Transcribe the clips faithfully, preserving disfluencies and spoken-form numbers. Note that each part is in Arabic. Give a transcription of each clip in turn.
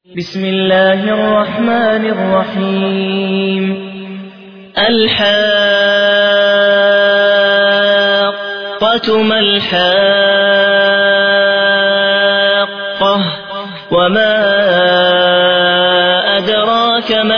بسم الله الرحمن الرحيم. الحاقة ما الحاقة وما أدراك ما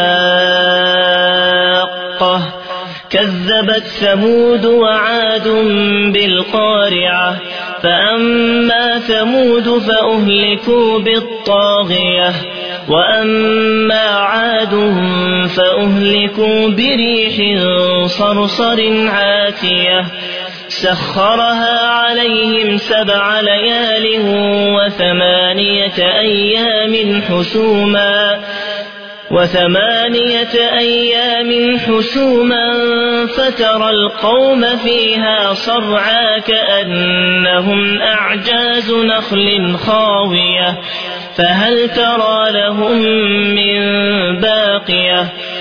الحاقة كذبت ثمود وعاد بالقارعة فأما ثمود فأهلكوا بالطاغية وأما عاد فأهلكوا بريح صرصر عاتية سخرها عليهم سبع ليال وثمانية أيام حسوما وثمانية أيام حسوما فترى القوم فيها صرعى كأنهم أعجاز نخل خاوية فهل ترى لهم من باقية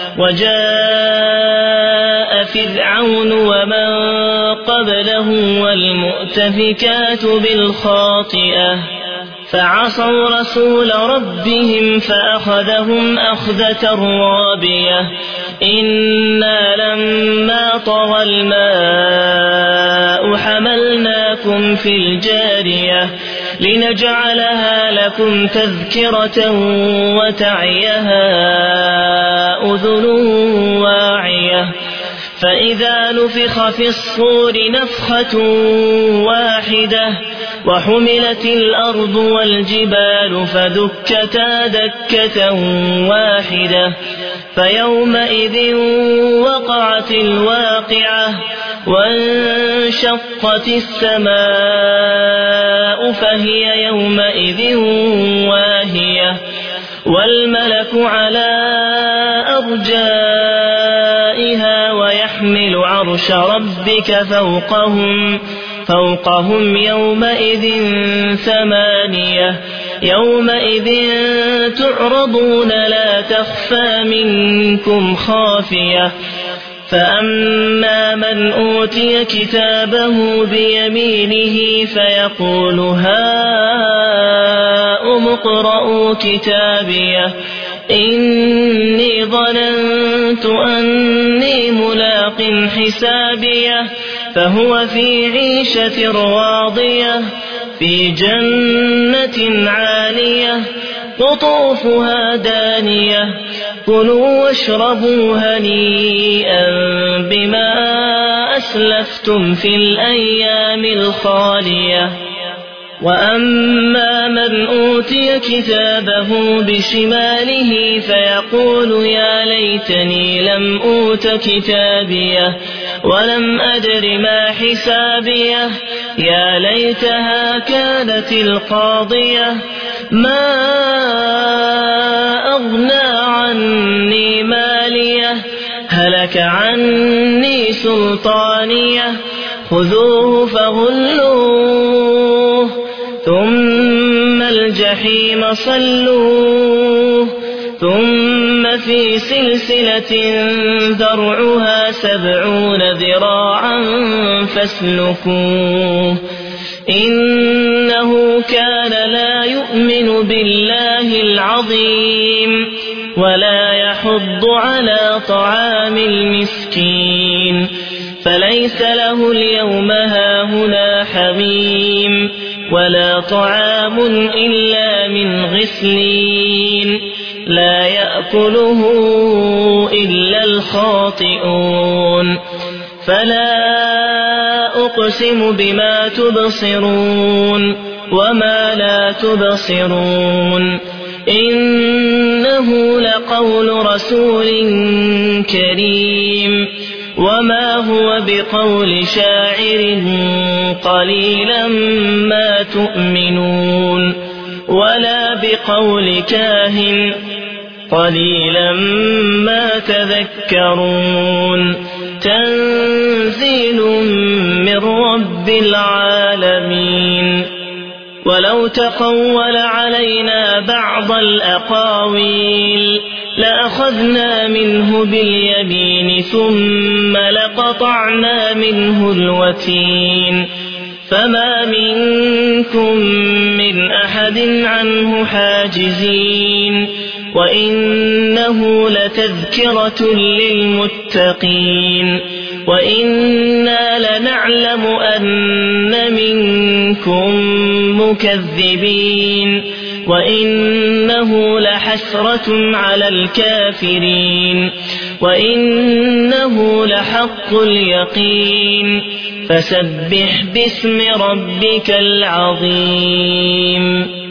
وجاء فرعون ومن قبله والمؤتفكات بالخاطئة فعصوا رسول ربهم فأخذهم أخذة رابية إنا لما طغى الماء حملناكم في الجارية لنجعلها لكم تذكرة وتعيها أذن واعية فإذا نفخ في الصور نفخة واحدة وحملت الأرض والجبال فدكتا دكة واحدة فيومئذ وقعت الواقعة وانشقت السماء فهي يومئذ واهية والملك على أرجائها ويحمل عرش ربك فوقهم فوقهم يومئذ ثمانية يومئذ تعرضون لا تخفى منكم خافية فأما من أوتي كتابه بيمينه فيقول هاؤم اقرءوا كتابيه إني ظننت أني ملاق حسابيه فهو في عيشة راضية في جنة عالية قطوفها دانية كلوا واشربوا هنيئا بما أسلفتم في الأيام الخالية وأما من أوتي كتابه بشماله فيقول يا ليتني لم أوت كتابيه ولم أدر ما حسابيه يا ليتها كانت القاضية ما أغنى عني ماليه هلك عني سلطانيه خذوه فغلوه ثم الجحيم صلوه ثم في سلسلة ذرعها سبعون ذراعا فاسلكوه إنه كان لا يؤمن بالله العظيم ولا يحض على طعام المسكين فليس له اليوم هاهنا حميم ولا طعام إلا من غسلين لا يأكله إلا الخاطئون فلا أقسم بما تبصرون وما لا تبصرون إنه لقول رسول كريم وما هو بقول شاعر قليلا ما تؤمنون ولا بقول كاهن قليلا ما تذكرون تنزيل من رب العالمين ولو تقول علينا بعض الأقاويل لأخذنا منه باليمين ثم لقطعنا منه الوتين فما منكم من أحد عنه حاجزين وإنه لتذكرة للمتقين وإنا لنعلم أن منكم مكذبين وإنه لحسرة على الكافرين وإنه لحق اليقين فسبح باسم ربك العظيم.